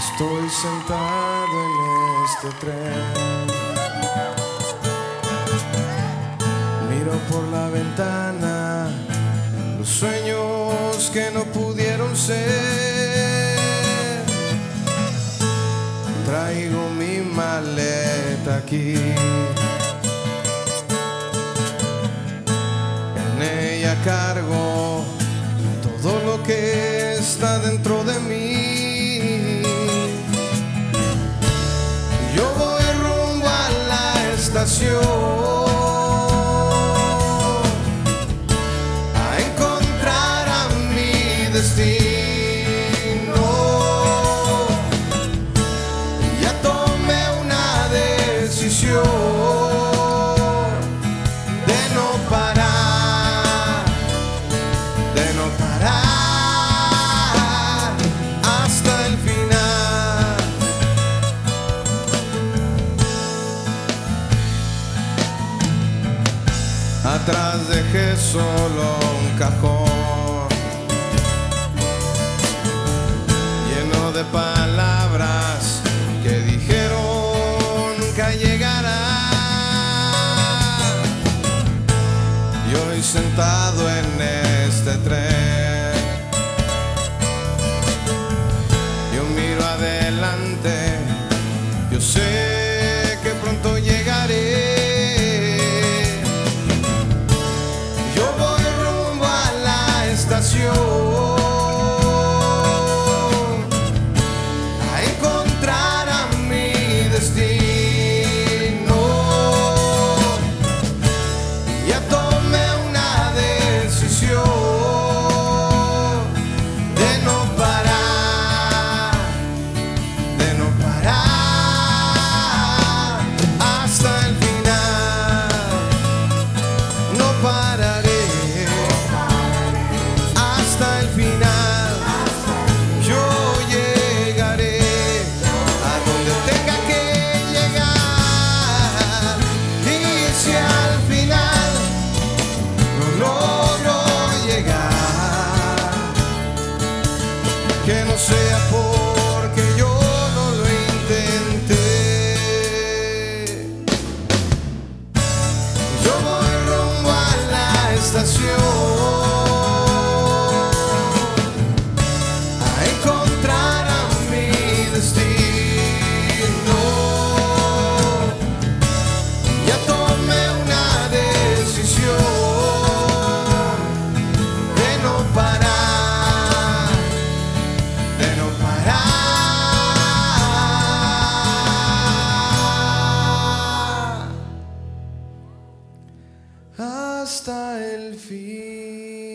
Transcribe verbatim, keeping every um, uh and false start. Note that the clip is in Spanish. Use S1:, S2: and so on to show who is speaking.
S1: Estoy sentado en este tren, miro por la ventana los sueños que no pudieron ser. Traigo mi maleta aquí, en ella cargo todo lo que está dentro de mí. Yo voy rumbo a la estación a encontrar a mi destino. Ya tomé una decisión de no parar, de no parar hasta el final. Atrás dejé solo un cajón lleno de palabras que dijeron nunca llegará. Y hoy sentado en este tren, yo miro adelante, yo sé que pronto llegaré. A encontrar a mi destino. Ya tomé una decisión de no parar, de no parar hasta el final. No pararé hasta el final. Yo llegaré a donde tenga que llegar. Y si al final no logro llegar, que no sea porque yo no lo intenté. Yo voy rumbo a la estación hasta el fin.